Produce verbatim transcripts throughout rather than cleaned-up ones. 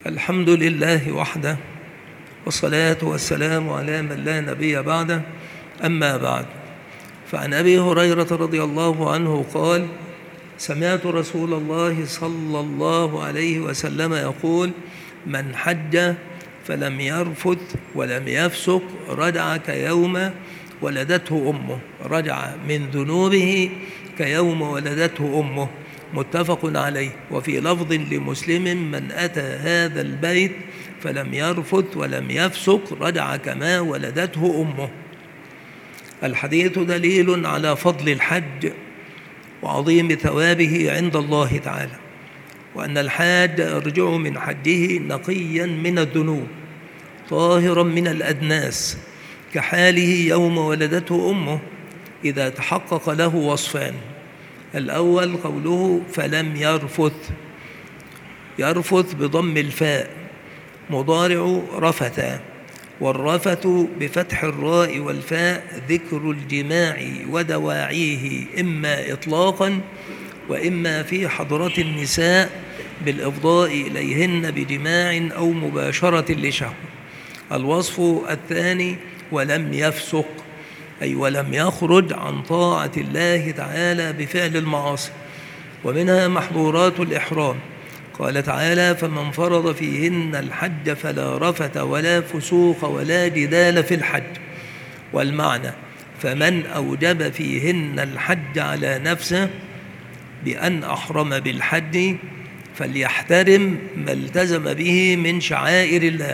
الحمد لله وحده، والصلاة والسلام على من لا نبي بعده. أما بعد، فعن أبي هريرة رضي الله عنه قال: سمعت رسول الله صلى الله عليه وسلم يقول: من حج فلم يرفث ولم يفسق رجع كيوم ولدته أمه، رجع من ذنوبه كيوم ولدته أمه، متفق عليه. وفي لفظ لمسلم: من أتى هذا البيت فلم يرفث ولم يفسق رجع كما ولدته أمه. الحديث دليل على فضل الحج وعظيم ثوابه عند الله تعالى، وأن الحاج يرجع من حجه نقيا من الذنوب طاهرا من الأدناس، كحاله يوم ولدته أمه، إذا تحقق له وصفان: الأول قوله فلم يرفث، يرفث بضم الفاء، مضارع رفث، والرفث بفتح الراء والفاء ذكر الجماع ودواعيه، إما إطلاقا وإما في حضرة النساء بالإفضاء إليهن بجماع أو مباشرة لشهوة. الوصف الثاني ولم يفسق، أي ولم يخرج عن طاعة الله تعالى بفعل المعاصي، ومنها محظورات الإحرام. قال تعالى: فمن فرض فيهن الحج فلا رفث ولا فسوق ولا جدال في الحج. والمعنى: فمن أوجب فيهن الحج على نفسه بأن أحرم بالحج فليحترم ما التزم به من شعائر الله،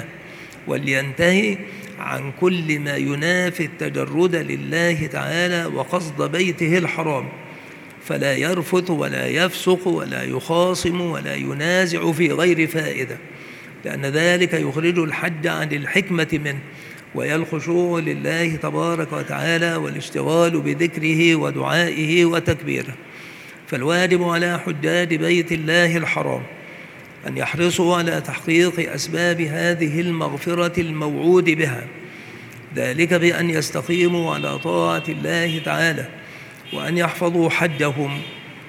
ولينتهي عن كل ما ينافي التجرد لله تعالى وقصد بيته الحرام، فلا يرفث ولا يفسق ولا يخاصم ولا ينازع في غير فائدة، لأن ذلك يخرج الحج عن الحكمة منه، وهي الخشوع لله تبارك وتعالى والاشتغال بذكره ودعائه وتكبيره. فالواجب على حجاج بيت الله الحرام أن يحرصوا على تحقيق أسباب هذه المغفرة الموعود بها، ذلك بأن يستقيموا على طاعة الله تعالى، وأن يحفظوا حجهم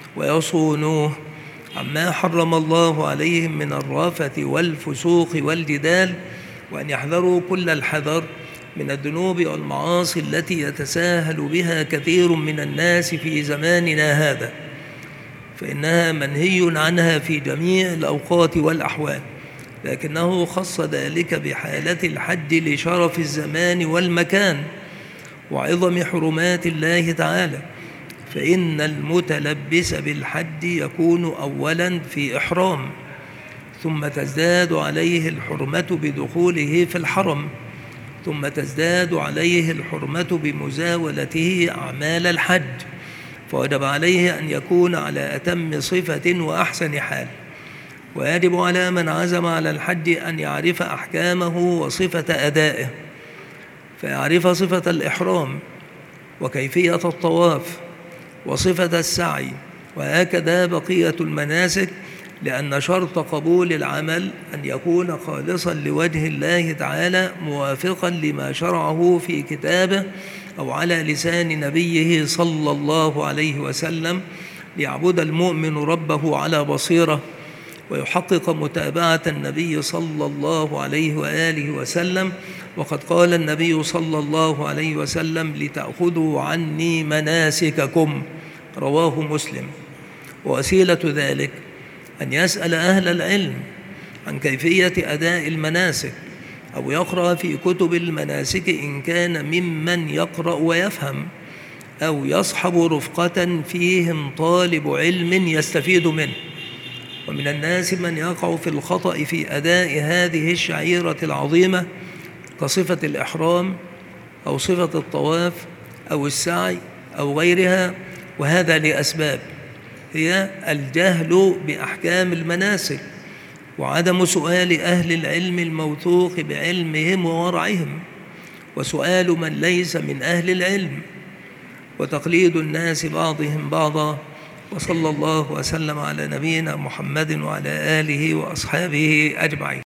ويصونوه عما حرم الله عليهم من الرفث والفسوق والجدال، وأن يحذروا كل الحذر من الذنوب والمعاصي التي يتساهل بها كثير من الناس في زماننا هذا، فإنها منهي عنها في جميع الأوقات والأحوال، لكنه خص ذلك بحالة الحج لشرف الزمان والمكان وعظم حرمات الله تعالى. فإن المتلبس بالحج يكون أولا في إحرام، ثم تزداد عليه الحرمة بدخوله في الحرم، ثم تزداد عليه الحرمة بمزاولته أعمال الحج، فوجب عليه أن يكون على أتم صفة وأحسن حال. ويجب على من عزم على الحج أن يعرف أحكامه وصفة أدائه، فيعرف صفة الإحرام وكيفية الطواف وصفة السعي، وهكذا بقية المناسك، لأن شرط قبول العمل أن يكون خالصا لوجه الله تعالى، موافقا لما شرعه في كتابه أو على لسان نبيه صلى الله عليه وسلم، ليعبد المؤمن ربه على بصيرة ويحقق متابعة النبي صلى الله عليه وآله وسلم. وقد قال النبي صلى الله عليه وسلم: لتأخذوا عني مناسككم، رواه مسلم. ووسيلة ذلك أن يسأل أهل العلم عن كيفية أداء المناسك، أو يقرأ في كتب المناسك إن كان ممن يقرأ ويفهم، أو يصحب رفقة فيهم طالب علم يستفيد منه. ومن الناس من يقع في الخطأ في أداء هذه الشعيرة العظيمة، كصفة الإحرام أو صفة الطواف أو السعي أو غيرها، وهذا لأسباب: هي الجهل بأحكام المناسك، وعدم سؤال أهل العلم الموثوق بعلمهم وورعهم، وسؤال من ليس من أهل العلم، وتقليد الناس بعضهم بعضا. وصلى الله وسلم على نبينا محمد وعلى آله وأصحابه أجمعين.